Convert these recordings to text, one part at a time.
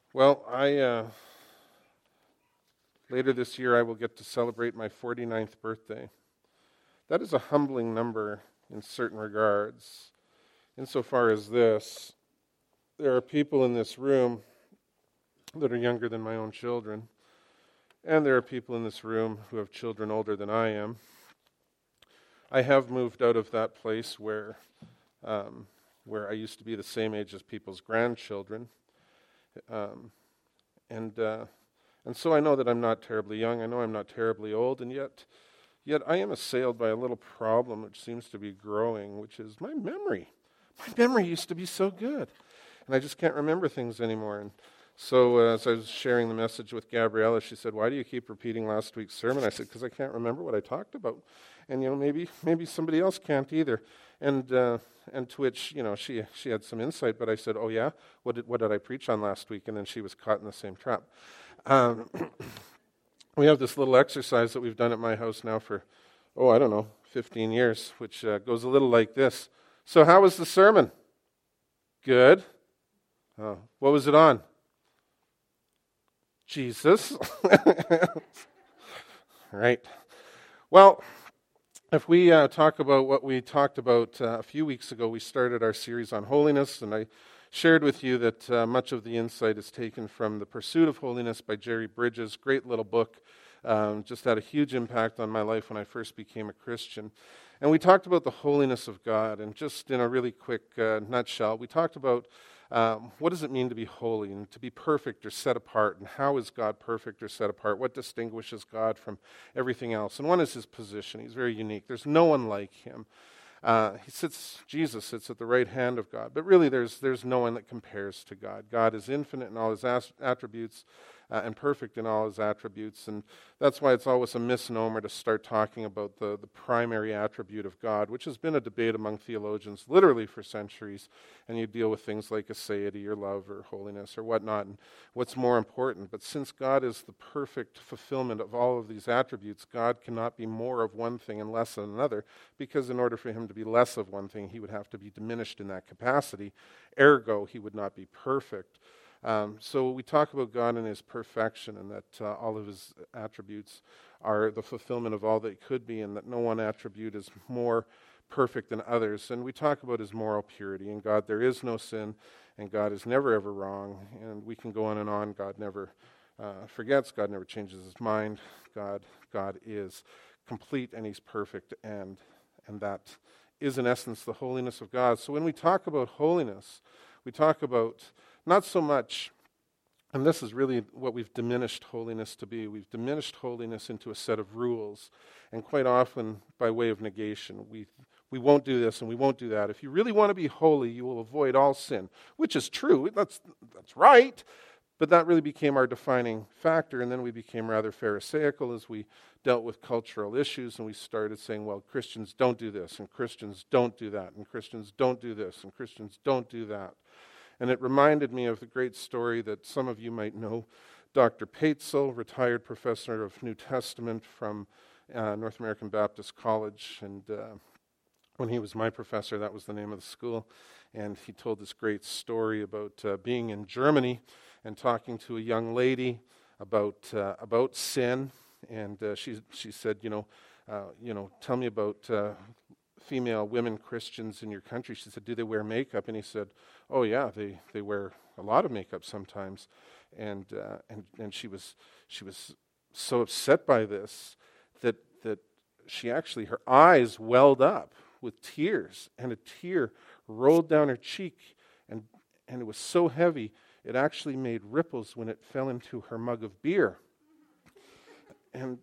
Well, later this year I will get to celebrate my 49th birthday. That is a humbling number in certain regards. Insofar as this, there are people in this room that are younger than my own children, and there are people in this room who have children older than I am. I have moved out of that place where I used to be the same age as people's grandchildren. And so I know that I'm not terribly young. I know I'm not terribly old, and yet I am assailed by a little problem which seems to be growing, which is my memory. My memory used to be so good, and I just can't remember things anymore. And so as I was sharing the message with Gabriella, she said, "Why do you keep repeating last week's sermon?" I said, "Because I can't remember what I talked about, and maybe somebody else can't either." And to which she had some insight, but I said, "Oh yeah, what did I preach on last week?" And then she was caught in the same trap. We have this little exercise that we've done at my house now for 15 years, which goes a little like this. So how was the sermon? Good. What was it on? Jesus. Right. Well, if we talk about what we talked about a few weeks ago, we started our series on holiness, and I shared with you that much of the insight is taken from The Pursuit of Holiness by Jerry Bridges. Great little book. Just had a huge impact on my life when I first became a Christian. And we talked about the holiness of God, and just in a really quick nutshell, we talked about what does it mean to be holy and to be perfect or set apart, and how is God perfect or set apart? What distinguishes God from everything else? And one is his position. He's very unique. There's no one like him. Jesus sits at the right hand of God, but really there's no one that compares to God. God is infinite in all his attributes and perfect in all his attributes, and that's why it's always a misnomer to start talking about the primary attribute of God, which has been a debate among theologians literally for centuries, and you deal with things like aseity or love or holiness or whatnot, and what's more important. But since God is the perfect fulfillment of all of these attributes, God cannot be more of one thing and less of another, because in order for him to be less of one thing, he would have to be diminished in that capacity. Ergo, he would not be perfect. So we talk about God and his perfection, and that all of his attributes are the fulfillment of all that he could be, and that no one attribute is more perfect than others. And we talk about his moral purity. In God there is no sin, and God is never ever wrong. And we can go on and on. God never forgets. God never changes his mind. God is complete, and he's perfect, and that is in essence the holiness of God. So when we talk about holiness, we talk about not so much, and this is really what we've diminished holiness to be. We've diminished holiness into a set of rules, and quite often by way of negation. We won't do this and we won't do that. If you really want to be holy, you will avoid all sin, which is true. That's right. But that really became our defining factor, and then we became rather pharisaical as we dealt with cultural issues, and we started saying, well, Christians don't do this, and Christians don't do that, and Christians don't do this, and Christians don't do that. And it reminded me of the great story that some of you might know. Dr. Paetzel, retired professor of New Testament from North American Baptist College, and when he was my professor, that was the name of the school, and he told this great story about being in Germany and talking to a young lady about sin, and she said, tell me about female women Christians in your country. She said, do they wear makeup? And he said, oh yeah, they wear a lot of makeup sometimes. And she was so upset by this that she actually, her eyes welled up with tears, and a tear rolled down her cheek, and it was so heavy it actually made ripples when it fell into her mug of beer. And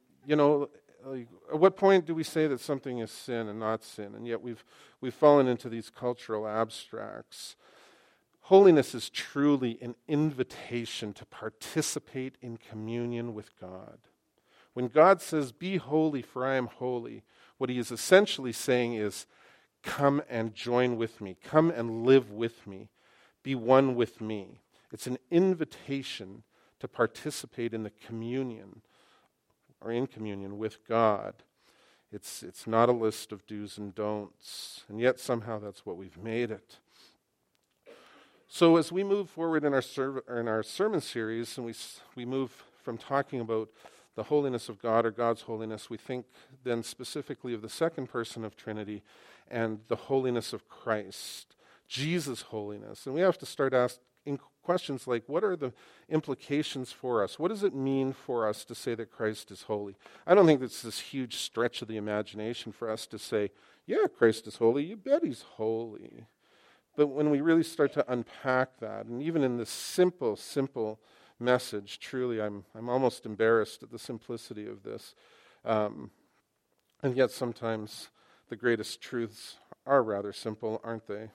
at what point do we say that something is sin and not sin? And yet we've fallen into these cultural abstracts. Holiness is truly an invitation to participate in communion with God. When God says, "Be holy, for I am holy," what he is essentially saying is, come and join with me. Come and live with me. Be one with me. It's an invitation to participate in the communion, or in communion with God. It's not a list of do's and don'ts, and yet somehow that's what we've made it. So as we move forward in our sermon series, and we move from talking about the holiness of God or God's holiness, we think then specifically of the second person of Trinity and the holiness of Christ, Jesus' holiness. And we have to start asking questions like, what are the implications for us? What does it mean for us to say that Christ is holy? I don't think it's this huge stretch of the imagination for us to say, yeah, Christ is holy. You bet he's holy. But when we really start to unpack that, and even in this simple message, truly, I'm almost embarrassed at the simplicity of this. And yet sometimes the greatest truths are rather simple, aren't they?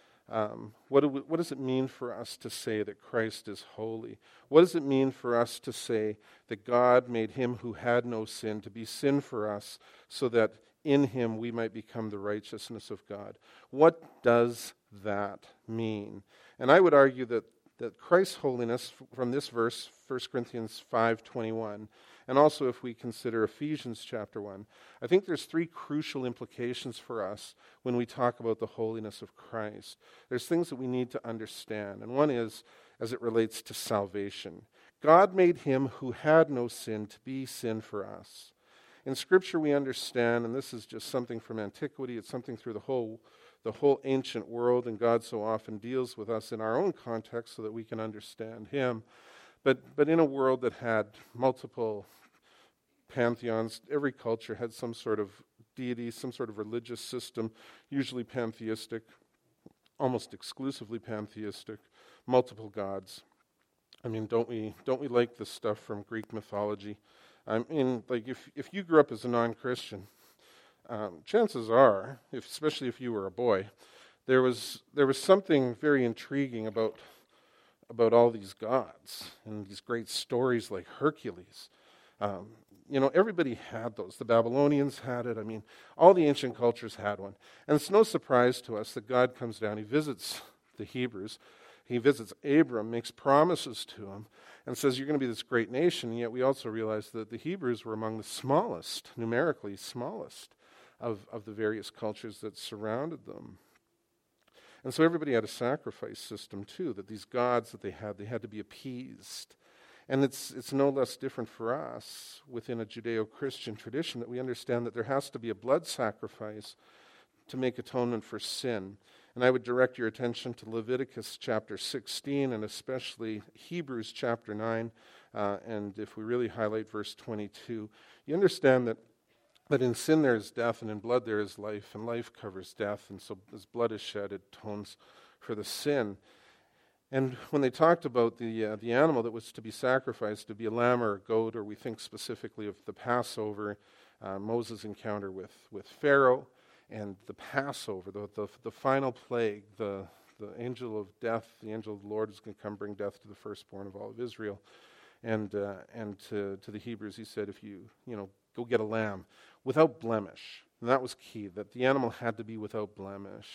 What does it mean for us to say that Christ is holy? What does it mean for us to say that God made him who had no sin to be sin for us so that in him we might become the righteousness of God? What does that mean? And I would argue that Christ's holiness from this verse, 1 Corinthians 5:21, and also if we consider Ephesians chapter 1, I think there's three crucial implications for us when we talk about the holiness of Christ. There's things that we need to understand, and one is as it relates to salvation. God made him who had no sin to be sin for us. In Scripture we understand, and this is just something from antiquity, it's something through the whole ancient world, and God so often deals with us in our own context so that we can understand him. But in a world that had multiple pantheons, every culture had some sort of deity, some sort of religious system, usually pantheistic, almost exclusively pantheistic, multiple gods. I mean, don't we like this stuff from Greek mythology? I mean, like if you grew up as a non-Christian, chances are, especially if you were a boy, there was something very intriguing about all these gods and these great stories like Hercules. Everybody had those. The Babylonians had it. I mean, all the ancient cultures had one. And it's no surprise to us that God comes down, he visits the Hebrews, he visits Abram, makes promises to him, and says, you're going to be this great nation. And yet we also realize that the Hebrews were among the smallest, numerically smallest, of the various cultures that surrounded them. And so everybody had a sacrifice system too, that these gods that they had to be appeased. And it's no less different for us within a Judeo-Christian tradition that we understand that there has to be a blood sacrifice to make atonement for sin. And I would direct your attention to Leviticus chapter 16 and especially Hebrews chapter 9. And if we really highlight verse 22, you understand that in sin there is death, and in blood there is life, and life covers death. And so as blood is shed, it atones for the sin. And when they talked about the animal that was to be sacrificed, to be a lamb or a goat, or we think specifically of the Passover, Moses' encounter with Pharaoh, and the Passover, the final plague, the angel of death, the angel of the Lord is going to come bring death to the firstborn of all of Israel. And to the Hebrews, he said, if you go get a lamb without blemish. And that was key, that the animal had to be without blemish.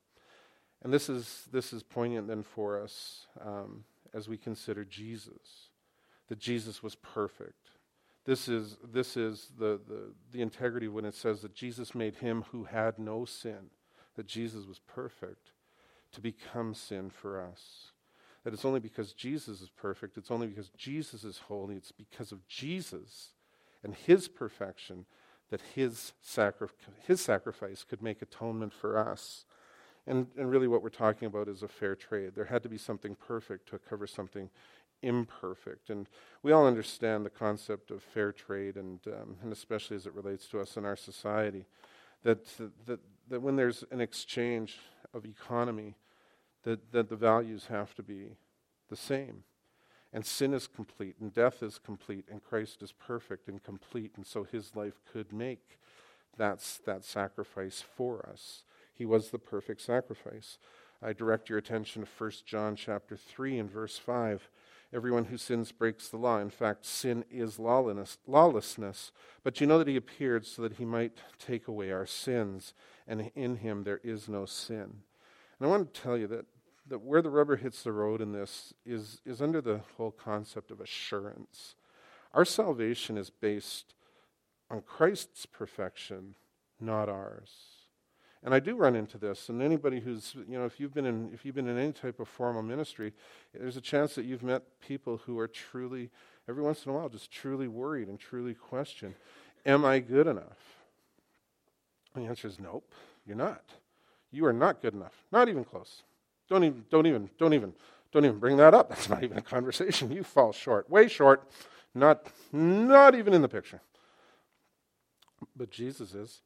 And this is poignant then for us as we consider Jesus, that Jesus was perfect. This is the integrity when it says that Jesus made him who had no sin, that Jesus was perfect, to become sin for us. That it's only because Jesus is perfect, it's only because Jesus is holy, it's because of Jesus and his perfection that his sacrifice could make atonement for us. And really what we're talking about is a fair trade. There had to be something perfect to cover something imperfect. And we all understand the concept of fair trade, and especially as it relates to us in our society, that when there's an exchange of economy, that the values have to be the same. And sin is complete, and death is complete, and Christ is perfect and complete, and so his life could make that sacrifice for us. He was the perfect sacrifice. I direct your attention to 1 John chapter 3 and verse 5. Everyone who sins breaks the law. In fact, sin is lawlessness. But you know that he appeared so that he might take away our sins, and in him there is no sin. And I want to tell you that where the rubber hits the road in this is under the whole concept of assurance. Our salvation is based on Christ's perfection, not ours. And I do run into this, and anybody who's, if you've been in any type of formal ministry, there's a chance that you've met people who are truly, every once in a while, just truly worried and truly question, am I good enough? And the answer is nope, you're not. You are not good enough. Not even close. Don't even bring that up. That's not even a conversation. You fall short, way short, not even in the picture. But Jesus is.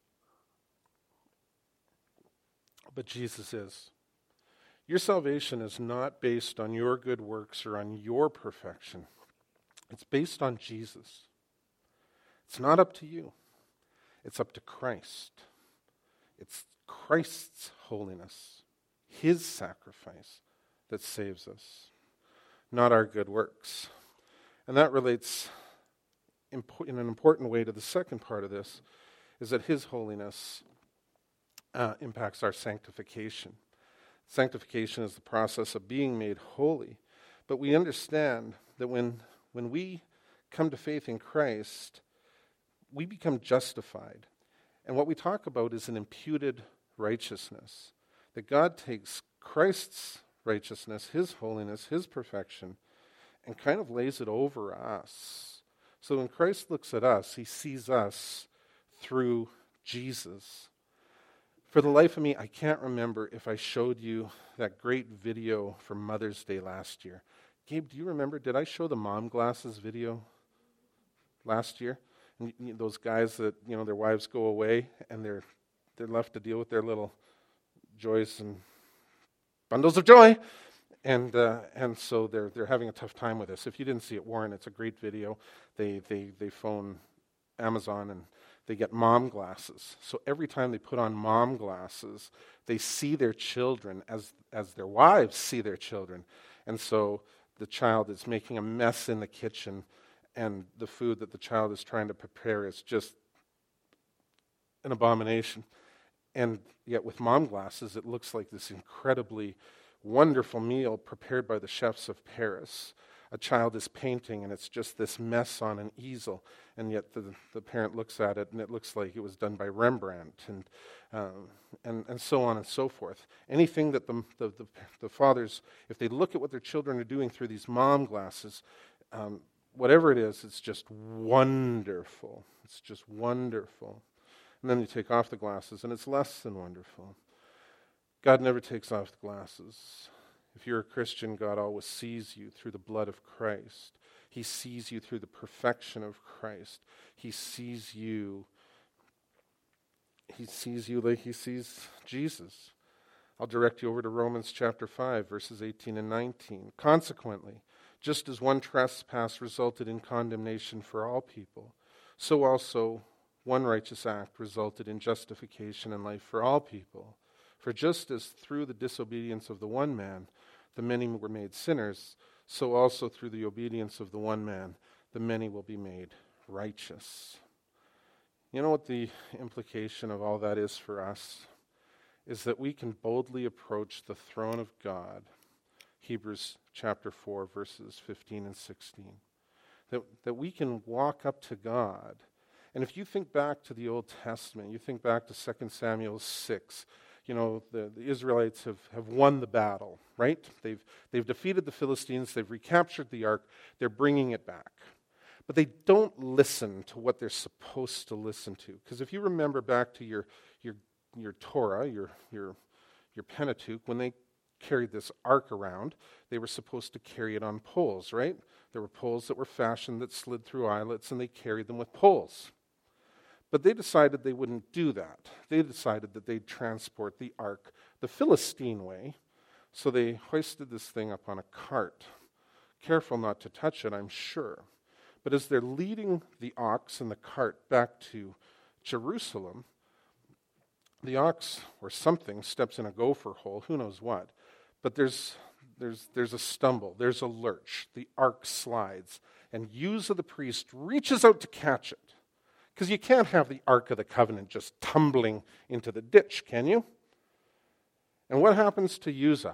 Your salvation is not based on your good works or on your perfection. It's based on Jesus. It's not up to you. It's up to Christ. It's Christ's holiness, his sacrifice that saves us, not our good works. And that relates in an important way to the second part of this, is that his holiness impacts our sanctification. Sanctification is the process of being made holy. But we understand that when we come to faith in Christ, we become justified. And what we talk about is an imputed righteousness. That God takes Christ's righteousness, his holiness, his perfection, and kind of lays it over us. So when Christ looks at us, he sees us through Jesus. For the life of me, I can't remember if I showed you that great video for Mother's Day last year. Gabe, do you remember? Did I show the mom glasses video last year? And those guys that, their wives go away and they're left to deal with their little joys and bundles of joy. And so they're having a tough time with this. If you didn't see it, Warren, it's a great video. They phone Amazon and they get mom glasses. So every time they put on mom glasses, they see their children as their wives see their children. And so the child is making a mess in the kitchen, and the food that the child is trying to prepare is just an abomination. And yet with mom glasses, it looks like this incredibly wonderful meal prepared by the chefs of Paris. A child is painting, and it's just this mess on an easel, and yet the parent looks at it, and it looks like it was done by Rembrandt, and so on and so forth. Anything that the fathers, if they look at what their children are doing through these mom glasses, whatever it is, it's just wonderful. It's just wonderful. And then you take off the glasses, and it's less than wonderful. God never takes off the glasses. If you're a Christian, God always sees you through the blood of Christ. He sees you through the perfection of Christ. He sees you like he sees Jesus. I'll direct you over to Romans chapter 5, verses 18 and 19. Consequently, just as one trespass resulted in condemnation for all people, so also one righteous act resulted in justification and life for all people. For just as through the disobedience of the one man, the many were made sinners, so also through the obedience of the one man, the many will be made righteous. You know what the implication of all that is for us? Is that we can boldly approach the throne of God. Hebrews chapter 4, verses 15 and 16. That we can walk up to God. And if you think back to the Old Testament, you think back to 2 Samuel 6, the Israelites have won the battle, right? They've defeated the Philistines, they've recaptured the ark, they're bringing it back. But they don't listen to what they're supposed to listen to. Because if you remember back to your Torah, your Pentateuch, when they carried this ark around, they were supposed to carry it on poles, right? There were poles that were fashioned that slid through eyelets, and they carried them with poles. But they decided they wouldn't do that. They decided that they'd transport the ark the Philistine way, so they hoisted this thing up on a cart. Careful not to touch it, I'm sure. But as they're leading the ox and the cart back to Jerusalem, the ox or something steps in a gopher hole, who knows what. But there's a stumble, there's a lurch, the ark slides, and Uzzah the priest reaches out to catch it. Because you can't have the Ark of the Covenant just tumbling into the ditch, can you? And what happens to Uzzah?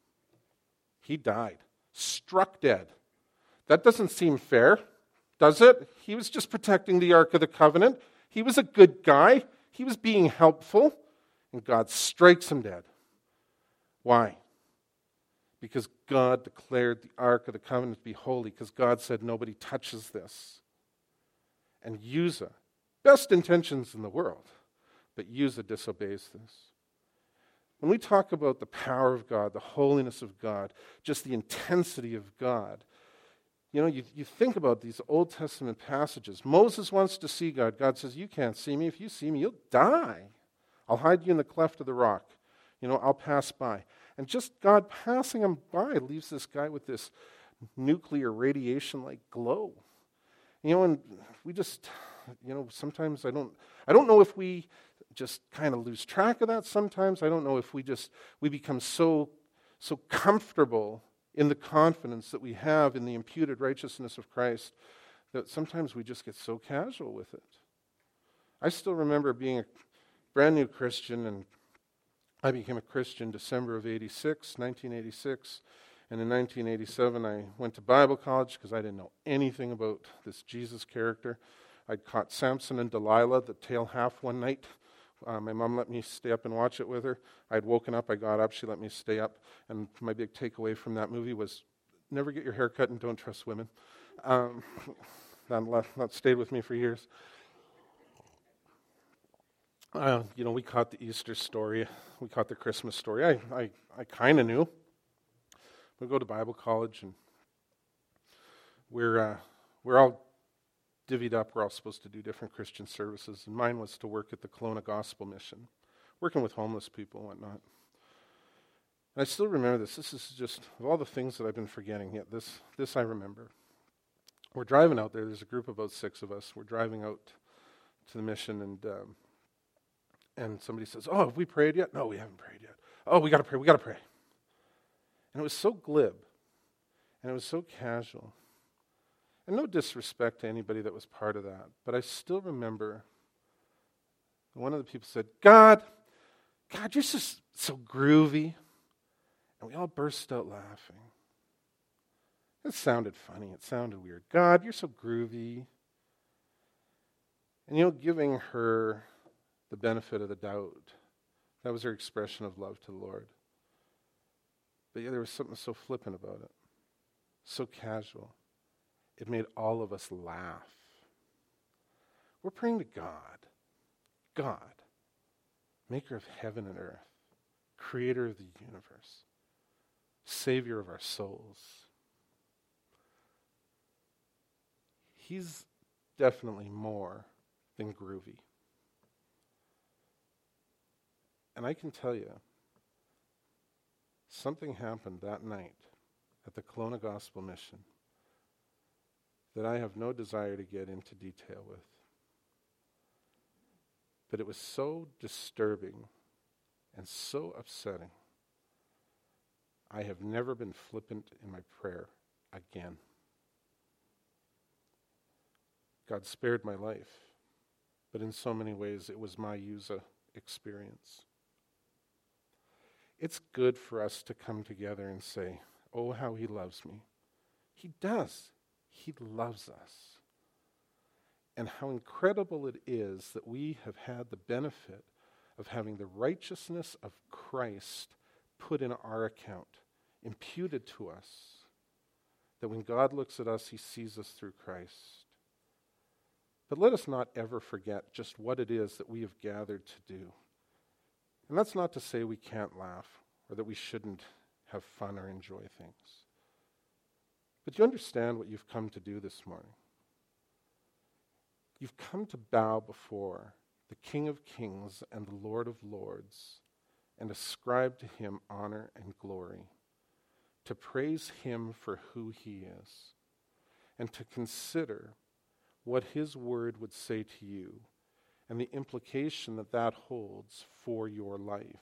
He died, struck dead. That doesn't seem fair, does it? He was just protecting the Ark of the Covenant. He was a good guy. He was being helpful. and God strikes him dead. Why? Because God declared the Ark of the Covenant to be holy, because God said nobody touches this. And Uzzah, best intentions in the world, but Uzzah disobeys this. When we talk about the power of God, the holiness of God, just the intensity of God, you think about these Old Testament passages. Moses wants to see God. God says, you can't see me. If you see me, you'll die. I'll hide you in the cleft of the rock. I'll pass by. And just God passing him by leaves this guy with this nuclear radiation-like glow. And we just, sometimes I don't know if we just kind of lose track of that sometimes. I don't know if we become so comfortable in the confidence that we have in the imputed righteousness of Christ that sometimes we just get so casual with it. I still remember being a brand new Christian, and I became a Christian December of 1986, and in 1987 I went to Bible college because I didn't know anything about this Jesus character. I'd caught Samson and Delilah, the tail half, one night. My mom let me stay up and watch it with her. I'd woken up, I got up, she let me stay up, and my big takeaway from that movie was never get your hair cut and don't trust women. That stayed with me for years. We caught the Easter story. We caught the Christmas story. I kind of knew. We go to Bible college, and we're all divvied up. We're all supposed to do different Christian services, and mine was to work at the Kelowna Gospel Mission, working with homeless people and whatnot. And I still remember this. This is just, of all the things that I've been forgetting, yet this I remember. We're driving out there. There's a group of about 6 of us. We're driving out to the mission, and somebody says, "Oh, have we prayed yet?" "No, we haven't prayed yet." "Oh, we got to pray. And it was so glib, and it was so casual. And no disrespect to anybody that was part of that, but I still remember one of the people said, God, you're just so groovy." And we all burst out laughing. It sounded funny. It sounded weird. "God, you're so groovy." And giving her the benefit of the doubt, that was her expression of love to the Lord. But there was something so flippant about it, so casual. It made all of us laugh. We're praying to God, maker of heaven and earth, creator of the universe, savior of our souls. He's definitely more than groovy. And I can tell you, something happened that night at the Kelowna Gospel Mission that I have no desire to get into detail with. But it was so disturbing and so upsetting. I have never been flippant in my prayer again. God spared my life, but in so many ways it was my Uzzah experience. It's good for us to come together and say, "Oh, how he loves me." He does. He loves us. And how incredible it is that we have had the benefit of having the righteousness of Christ put in our account, imputed to us. That when God looks at us, he sees us through Christ. But let us not ever forget just what it is that we have gathered to do. And that's not to say we can't laugh or that we shouldn't have fun or enjoy things. But you understand what you've come to do this morning. You've come to bow before the King of Kings and the Lord of Lords and ascribe to him honor and glory, to praise him for who he is, and to consider what his word would say to you and the implication that that holds for your life.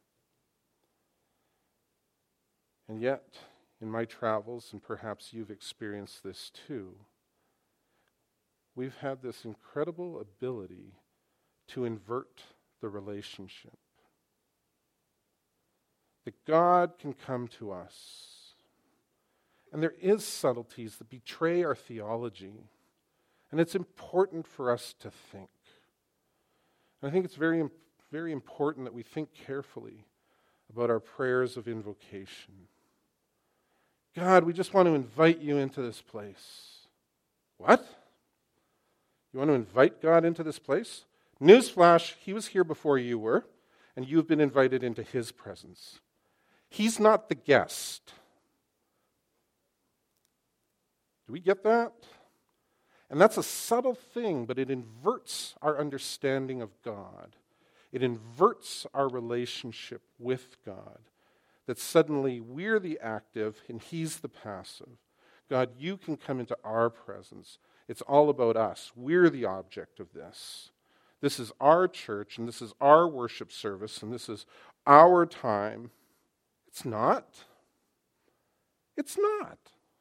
And yet, in my travels, and perhaps you've experienced this too, we've had this incredible ability to invert the relationship. That God can come to us. And there is subtleties that betray our theology. And it's important for us to think. And I think it's very very important that we think carefully about our prayers of invocation. God, we just want to invite you into this place. What? You want to invite God into this place? Newsflash, he was here before you were, and you've been invited into his presence. He's not the guest. Do we get that? And that's a subtle thing, but it inverts our understanding of God. It inverts our relationship with God. That suddenly we're the active and he's the passive. God, you can come into our presence. It's all about us. We're the object of this. This is our church, and this is our worship service, and this is our time. It's not. It's not.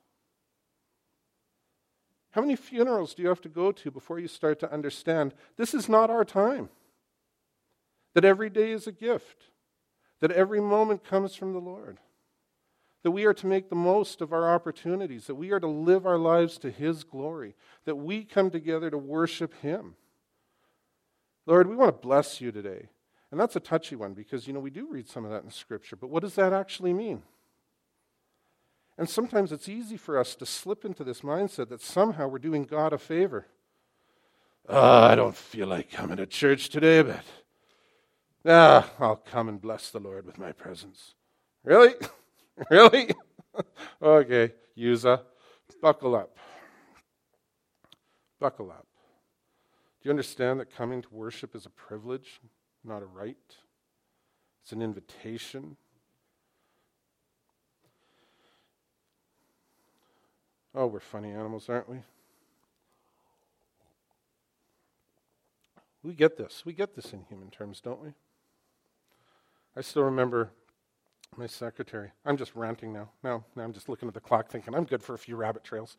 How many funerals do you have to go to before you start to understand this is not our time? That every day is a gift. That every moment comes from the Lord. That we are to make the most of our opportunities. That we are to live our lives to his glory. That we come together to worship him. Lord, we want to bless you today. And that's a touchy one because, we do read some of that in Scripture. But what does that actually mean? And sometimes it's easy for us to slip into this mindset that somehow we're doing God a favor. I don't feel like coming to church today, but I'll come and bless the Lord with my presence. Really? Really? Okay, Uza, buckle up. Buckle up. Do you understand that coming to worship is a privilege, not a right? It's an invitation. Oh, we're funny animals, aren't we? We get this. We get this in human terms, don't we? I still remember my secretary. I'm just ranting now. Now I'm just looking at the clock thinking I'm good for a few rabbit trails.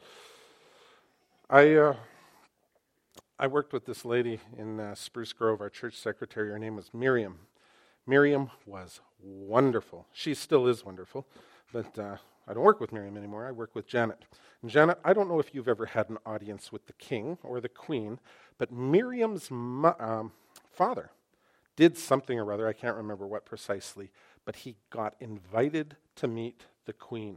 I worked with this lady in Spruce Grove, our church secretary. Her name was Miriam. Miriam was wonderful. She still is wonderful, but I don't work with Miriam anymore. I work with Janet. And Janet, I don't know if you've ever had an audience with the king or the queen, but Miriam's father did something or other. I can't remember what precisely, but he got invited to meet the Queen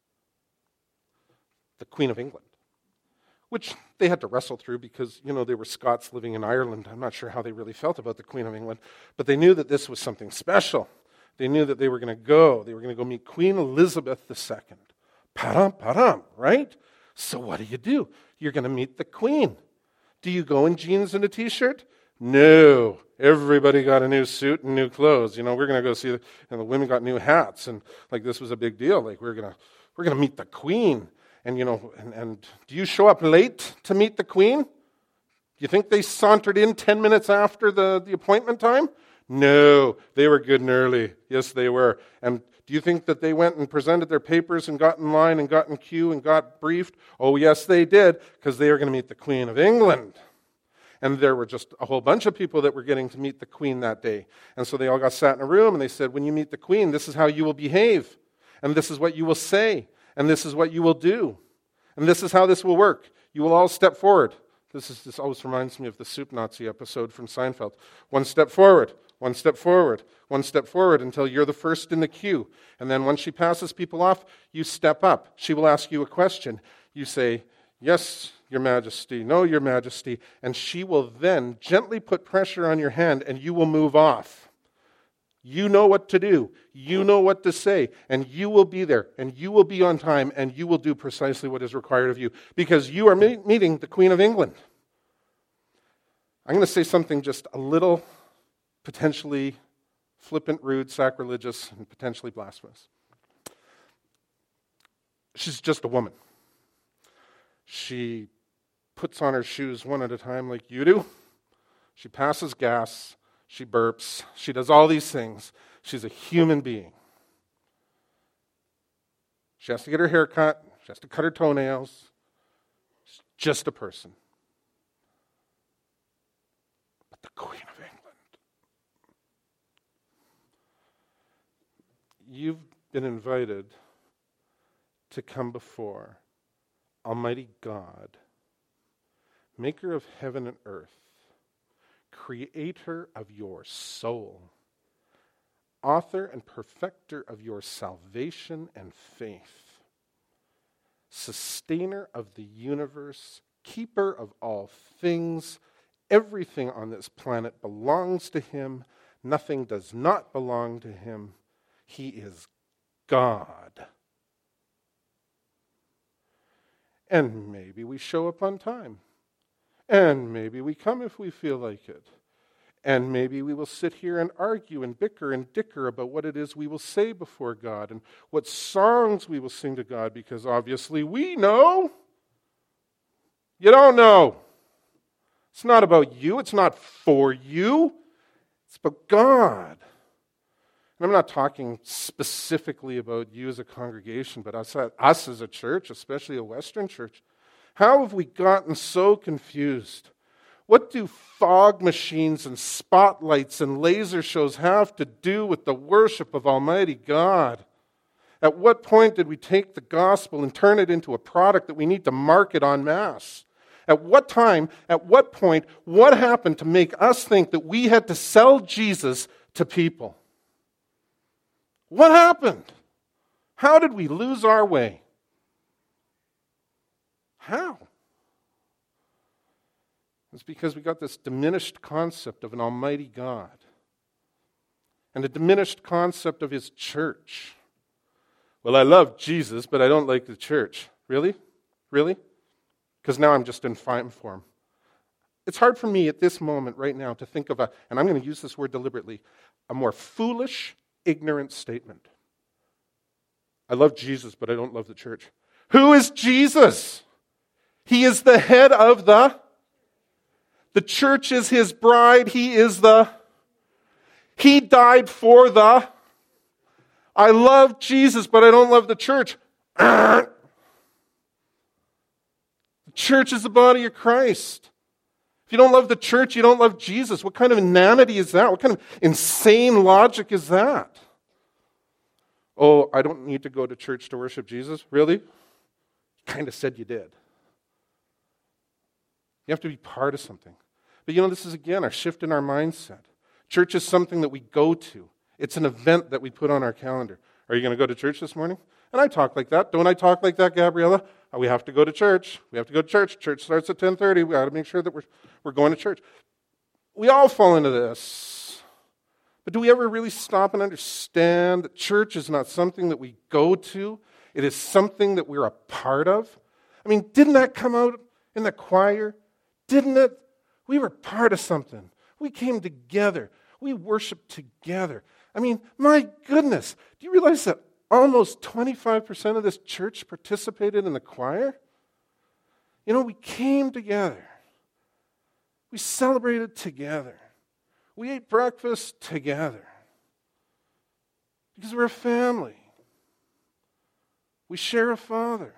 of England, which they had to wrestle through because, they were Scots living in Ireland. I'm not sure how they really felt about the Queen of England, but they knew that this was something special. They knew that they were going to go. They were going to go meet Queen Elizabeth II. Padam, right? So what do? You're going to meet the Queen. Do you go in jeans and a T-shirt? No. Everybody got a new suit and new clothes. We're going to go see, and the women got new hats, and this was a big deal. We're going to meet the Queen. And, and do you show up late to meet the Queen? Do you think they sauntered in 10 minutes after the appointment time? No, they were good and early. Yes, they were. And do you think that they went and presented their papers and got in line and got in queue and got briefed? Oh, yes, they did, because they were going to meet the Queen of England. And there were just a whole bunch of people that were getting to meet the Queen that day. And so they all got sat in a room and they said, when you meet the Queen, this is how you will behave. And this is what you will say. And this is what you will do. And this is how this will work. You will all step forward. This always reminds me of the Soup Nazi episode from Seinfeld. One step forward, one step forward, one step forward until you're the first in the queue. And then once she passes people off, you step up. She will ask you a question. You say, yes, Your Majesty, no, Your Majesty. And she will then gently put pressure on your hand and you will move off. You know what to do. You know what to say. And you will be there. And you will be on time. And you will do precisely what is required of you. Because you are meeting the Queen of England. I'm going to say something just a little potentially flippant, rude, sacrilegious, and potentially blasphemous. She's just a woman. She puts on her shoes one at a time like you do. She passes gas. She burps. She does all these things. She's a human being. She has to get her hair cut. She has to cut her toenails. She's just a person. But the Queen of England. You've been invited to come before Almighty God, maker of heaven and earth, creator of your soul, author and perfecter of your salvation and faith, sustainer of the universe, keeper of all things. Everything on this planet belongs to him. Nothing does not belong to him. He is God. And maybe we show up on time. And maybe we come if we feel like it. And maybe we will sit here and argue and bicker and dicker about what it is we will say before God and what songs we will sing to God, because obviously we know. You don't know. It's not about you. It's not for you. It's about God. And I'm not talking specifically about you as a congregation, but us as a church, especially a Western church. How have we gotten so confused? What do fog machines and spotlights and laser shows have to do with the worship of Almighty God? At what point did we take the gospel and turn it into a product that we need to market en masse? At what time, at what point, what happened to make us think that we had to sell Jesus to people? What happened? How did we lose our way? How? It's because we got this diminished concept of an almighty God and a diminished concept of his church. Well, I love Jesus, but I don't like the church. Really? Really? Because now I'm just in fine form. It's hard for me at this moment right now to think of and I'm going to use this word deliberately, a more foolish, ignorant statement. I love Jesus, but I don't love the church. Who is Jesus? He is the head of the church is his bride. He died for I love Jesus, but I don't love the church. The church is the body of Christ. If you don't love the church, you don't love Jesus. What kind of inanity is that? What kind of insane logic is that? Oh, I don't need to go to church to worship Jesus? Really? You kind of said you did. You have to be part of something. But this is again our shift in our mindset. Church is something that we go to. It's an event that we put on our calendar. Are you going to go to church this morning? And I talk like that. Don't I talk like that, Gabriella? We have to go to church. We have to go to church. Church starts at 10:30. We got to make sure that we're going to church. We all fall into this. But do we ever really stop and understand that church is not something that we go to? It is something that we're a part of. I mean, didn't that come out in the choir? Didn't it? We were part of something. We came together. We worshiped together. I mean, my goodness. Do you realize that almost 25% of this church participated in the choir? We came together. We celebrated together. We ate breakfast together. Because we're a family. We share a Father.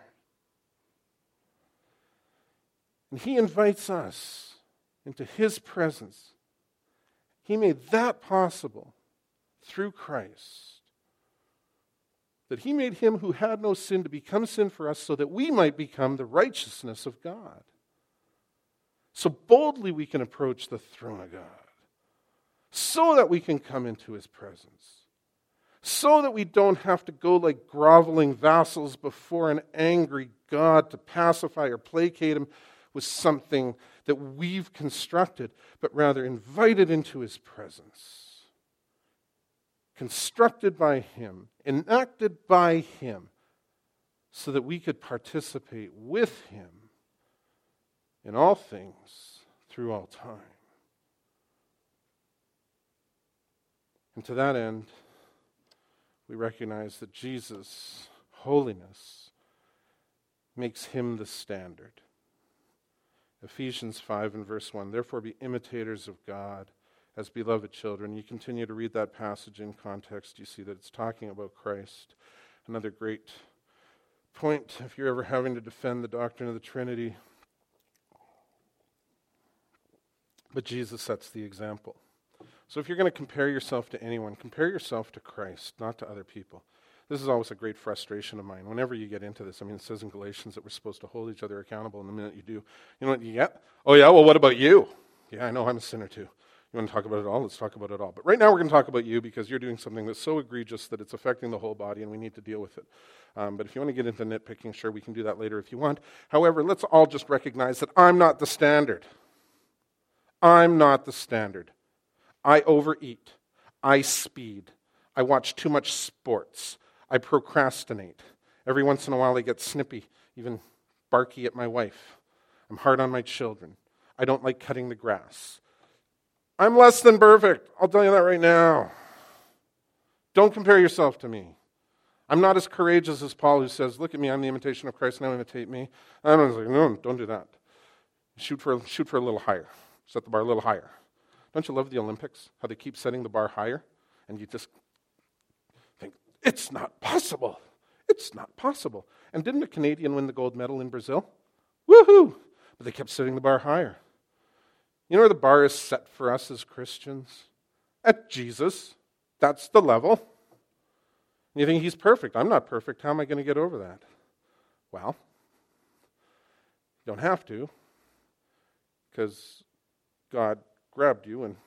And he invites us into his presence. He made that possible through Christ. That he made him who had no sin to become sin for us so that we might become the righteousness of God. So boldly we can approach the throne of God. So that we can come into his presence. So that we don't have to go like groveling vassals before an angry God to pacify or placate him with something that we've constructed, but rather invited into his presence. Constructed by him, enacted by him, so that we could participate with him in all things through all time. And to that end, we recognize that Jesus' holiness makes him the standard. Ephesians 5 and verse 1, therefore be imitators of God as beloved children. You continue to read that passage in context, you see that it's talking about Christ. Another great point, if you're ever having to defend the doctrine of the Trinity. But Jesus sets the example. So if you're going to compare yourself to anyone, compare yourself to Christ, not to other people. This is always a great frustration of mine. Whenever you get into this, it says in Galatians that we're supposed to hold each other accountable, and the minute you do, you know what you get? Oh yeah, well what about you? Yeah, I know I'm a sinner too. You want to talk about it all? Let's talk about it all. But right now we're going to talk about you because you're doing something that's so egregious that it's affecting the whole body and we need to deal with it. But if you want to get into nitpicking, sure, we can do that later if you want. However, let's all just recognize that I'm not the standard. I'm not the standard. I overeat. I speed. I watch too much sports. I procrastinate. Every once in a while I get snippy, even barky at my wife. I'm hard on my children. I don't like cutting the grass. I'm less than perfect. I'll tell you that right now. Don't compare yourself to me. I'm not as courageous as Paul, who says, look at me, I'm the imitation of Christ, now imitate me. And I was like, no, don't do that. Shoot for a little higher. Set the bar a little higher. Don't you love the Olympics? How they keep setting the bar higher? And you just think, it's not possible. It's not possible. And didn't a Canadian win the gold medal in Brazil? Woohoo! But they kept setting the bar higher. You know where the bar is set for us as Christians? At Jesus. That's the level. And you think he's perfect. I'm not perfect. How am I going to get over that? Well, you don't have to, because God grabbed you and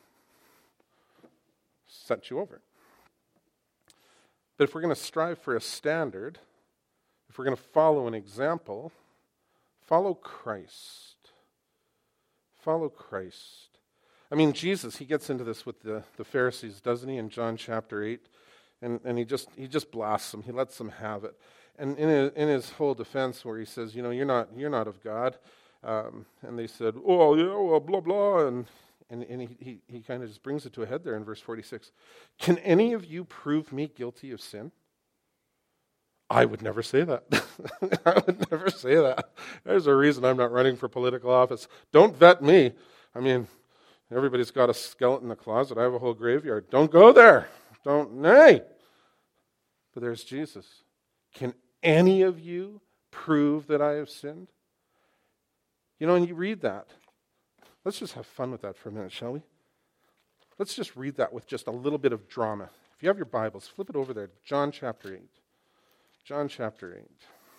set you over it. But if we're going to strive for a standard, if we're going to follow an example, follow Christ. Follow Christ. I mean, Jesus, he gets into this with the Pharisees, doesn't he, in John chapter 8? And he just blasts them. He lets them have it. And in his whole defense where he says, you're not of God. And they said, oh, yeah, well, blah, blah. And he kind of just brings it to a head there in verse 46. Can any of you prove me guilty of sin? I would never say that. I would never say that. There's a reason I'm not running for political office. Don't vet me. I mean, everybody's got a skeleton in the closet. I have a whole graveyard. Don't go there. Nay. But there's Jesus. Can any of you prove that I have sinned? And you read that. Let's just have fun with that for a minute, shall we? Let's just read that with just a little bit of drama. If you have your Bibles, flip it over there. John chapter 8. John chapter 8.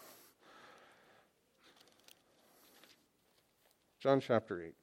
John chapter 8.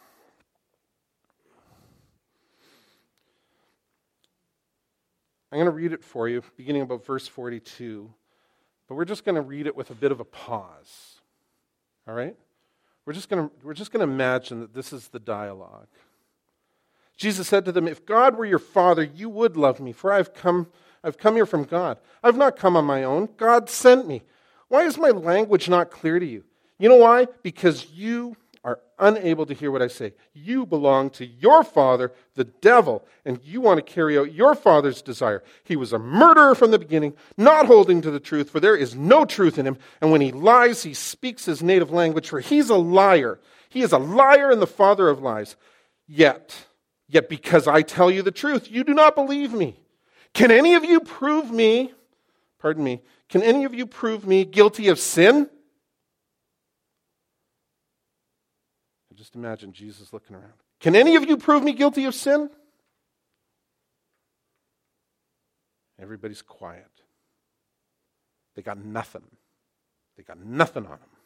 I'm going to read it for you, beginning about verse 42. But we're just going to read it with a bit of a pause. All right? We're just going to imagine that this is the dialogue. Jesus said to them, if God were your Father, you would love me, for I've come here from God. I've not come on my own. God sent me. Why is my language not clear to you? You know why? Because you are unable to hear what I say. You belong to your father, the devil, and you want to carry out your father's desire. He was a murderer from the beginning, not holding to the truth, for there is no truth in him. And when he lies, he speaks his native language, for he's a liar. He is a liar and the father of lies. Yet because I tell you the truth, you do not believe me. Can any of you prove me guilty of sin? Just imagine Jesus looking around. Can any of you prove me guilty of sin? Everybody's quiet. They got nothing. They got nothing on them.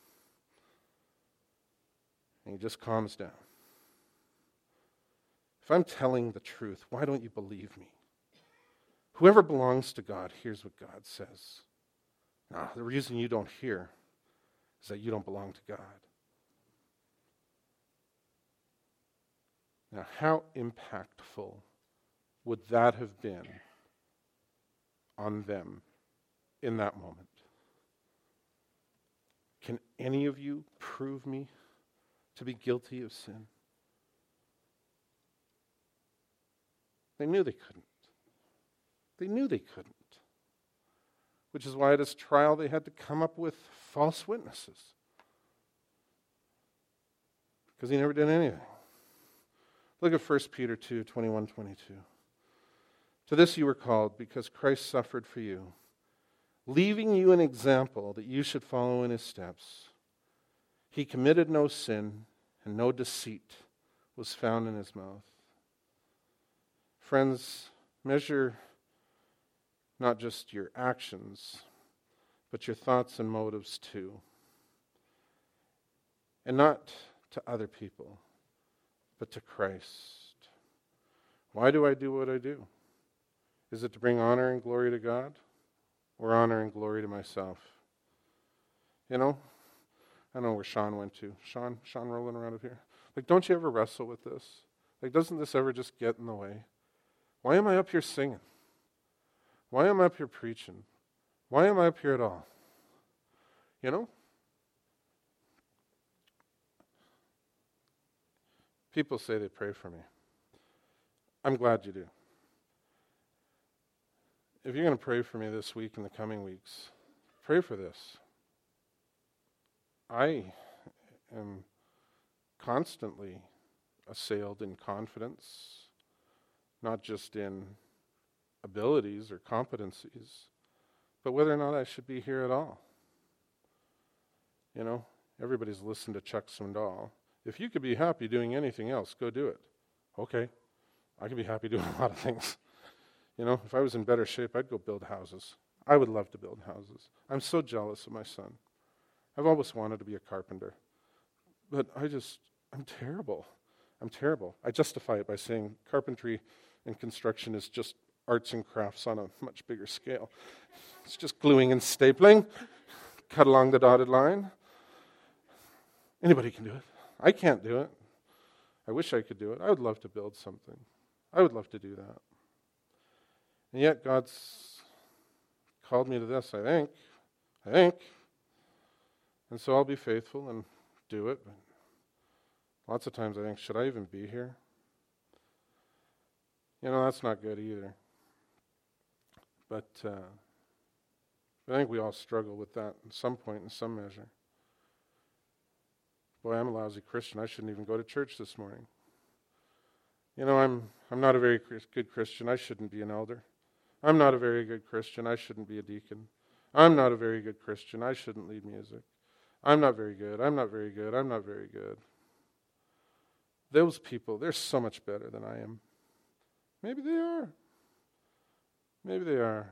And he just calms down. If I'm telling the truth, why don't you believe me? Whoever belongs to God hears what God says. Now, the reason you don't hear is that you don't belong to God. Now, how impactful would that have been on them in that moment? Can any of you prove me to be guilty of sin? They knew they couldn't. They knew they couldn't. Which is why at his trial they had to come up with false witnesses. Because he never did anything. Look at 1 Peter 2, 21, 22. To this you were called, because Christ suffered for you, leaving you an example that you should follow in his steps. He committed no sin, and no deceit was found in his mouth. Friends, measure not just your actions, but your thoughts and motives too. And not to other people, but to Christ. Why do I do what I do? Is it to bring honor and glory to God, or honor and glory to myself? You know, I don't know where Sean went to. Sean rolling around up here. Like, don't you ever wrestle with this? Like, doesn't this ever just get in the way? Why am I up here singing? Why am I up here preaching? Why am I up here at all? You know? People say they pray for me. I'm glad you do. If you're going to pray for me this week and the coming weeks, pray for this. I am constantly assailed in confidence, not just in abilities or competencies, but whether or not I should be here at all. You know, everybody's listened to Chuck Swindoll. If you could be happy doing anything else, go do it. Okay, I could be happy doing a lot of things. You know, if I was in better shape, I'd go build houses. I would love to build houses. I'm so jealous of my son. I've always wanted to be a carpenter. But I'm terrible. I'm terrible. I justify it by saying carpentry and construction is just arts and crafts on a much bigger scale. It's just gluing and stapling, cut along the dotted line. Anybody can do it. I can't do it. I wish I could do it. I would love to build something. I would love to do that. And yet God's called me to this, I think. And so I'll be faithful and do it. But lots of times I think, should I even be here? You know, that's not good either. But I think we all struggle with that at some point, in some measure. Boy, I'm a lousy Christian. I shouldn't even go to church this morning. You know, I'm not a very good Christian. I shouldn't be an elder. I'm not a very good Christian. I shouldn't be a deacon. I'm not a very good Christian. I shouldn't lead music. I'm not very good. I'm not very good. I'm not very good. Those people, they're so much better than I am. Maybe they are. Maybe they are.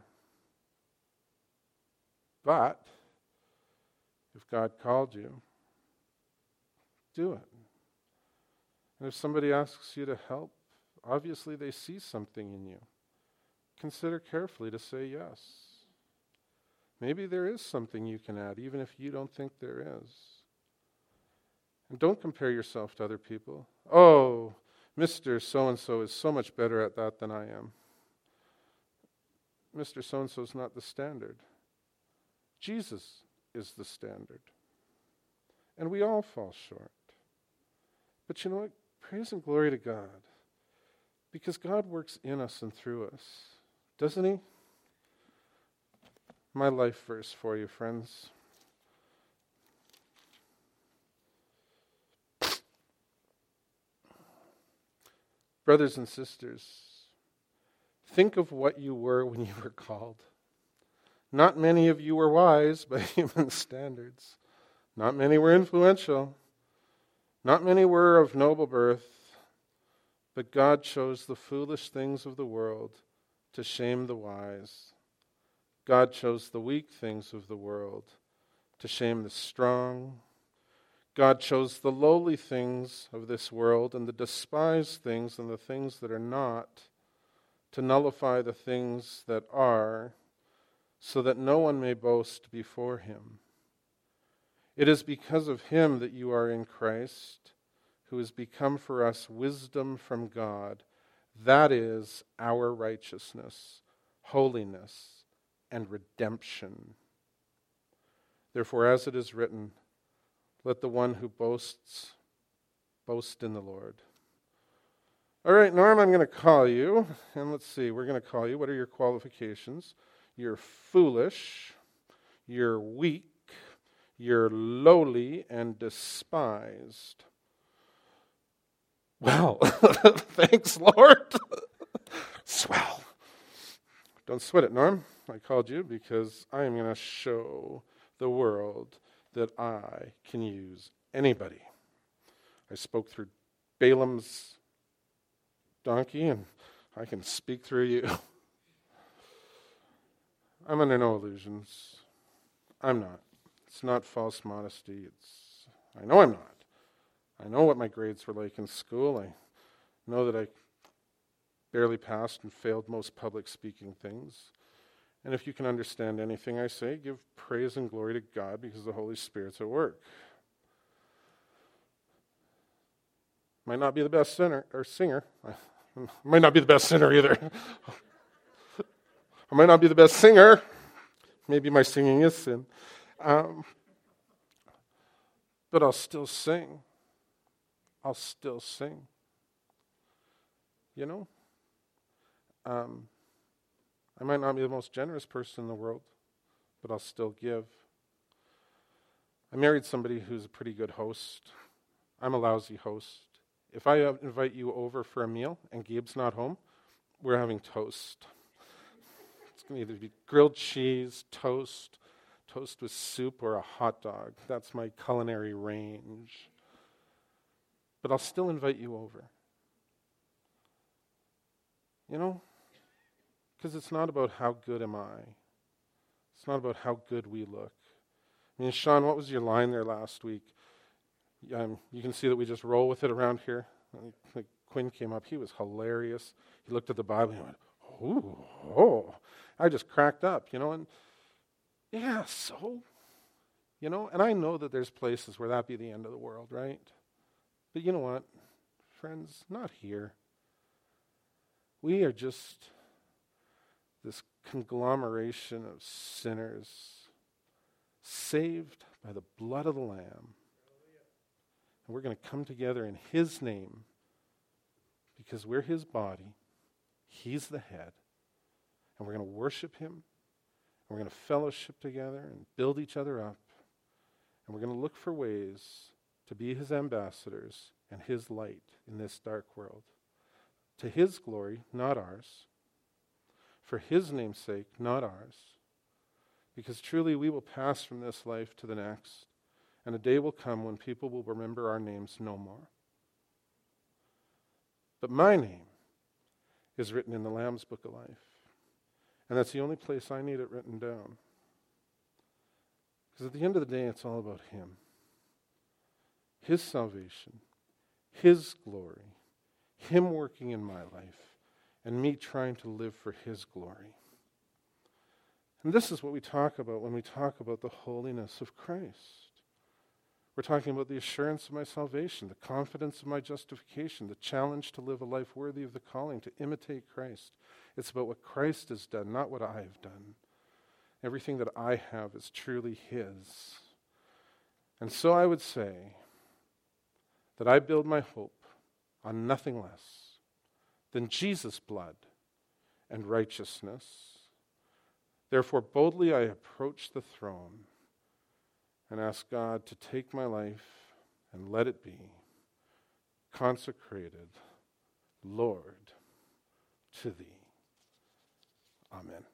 But if God called you, do it. And if somebody asks you to help, obviously they see something in you. Consider carefully to say yes. Maybe there is something you can add, even if you don't think there is. And don't compare yourself to other people. Oh, Mr. So-and-so is so much better at that than I am. Mr. So-and-so is not the standard. Jesus is the standard. And we all fall short. But you know what? Praise and glory to God. Because God works in us and through us. Doesn't he? My life verse for you, friends. Brothers and sisters, think of what you were when you were called. Not many of you were wise by human standards. Not many were influential. Not many were of noble birth. But God chose the foolish things of the world to shame the wise. God chose the weak things of the world to shame the strong. God chose the lowly things of this world and the despised things and the things that are not to nullify the things that are, so that no one may boast before him. It is because of him that you are in Christ, who has become for us wisdom from God. That is our righteousness, holiness, and redemption. Therefore, as it is written, let the one who boasts, boast in the Lord. All right, Norm, I'm going to call you. And let's see, we're going to call you. What are your qualifications? You're foolish, you're weak, you're lowly and despised. Well, thanks, Lord. Swell. Don't sweat it, Norm. I called you because I am going to show the world that I can use anybody. I spoke through Balaam's donkey, and I can speak through you. I'm under no illusions. I'm not. It's not false modesty. I know I'm not. I know what my grades were like in school. I know that I barely passed and failed most public speaking things. And if you can understand anything I say, give praise and glory to God because the Holy Spirit's at work. Might not be the best singer. I might not be the best sinner either. I might not be the best singer. Maybe my singing is sin. But I'll still sing. I'll still sing. You know? I might not be the most generous person in the world, but I'll still give. I married somebody who's a pretty good host. I'm a lousy host. If I invite you over for a meal and Gabe's not home, we're having toast. It's going to either be grilled cheese, toast with soup, or a hot dog. That's my culinary range. But I'll still invite you over. You know? Because it's not about how good am I. It's not about how good we look. I mean, Sean, what was your line there last week? You can see that we just roll with it around here. Like Quinn came up. He was hilarious. He looked at the Bible and he went, oh. I just cracked up, and yeah, so, and I know that there's places where that'd be the end of the world, right? But you know what, friends? Not here. We are just this conglomeration of sinners saved by the blood of the Lamb. And we're going to come together in His name because we're His body. He's the head. And we're going to worship Him. And we're going to fellowship together and build each other up. And we're going to look for ways to be His ambassadors and His light in this dark world. To His glory, not ours. For His name's sake, not ours. Because truly we will pass from this life to the next. And a day will come when people will remember our names no more. But my name is written in the Lamb's Book of Life. And that's the only place I need it written down. Because at the end of the day, it's all about Him. His salvation, His glory, Him working in my life, and me trying to live for His glory. And this is what we talk about when we talk about the holiness of Christ. We're talking about the assurance of my salvation, the confidence of my justification, the challenge to live a life worthy of the calling, to imitate Christ. It's about what Christ has done, not what I have done. Everything that I have is truly His. And so I would say that I build my hope on nothing less than Jesus' blood and righteousness. Therefore, boldly I approach the throne and ask God to take my life and let it be consecrated, Lord, to Thee. Amen.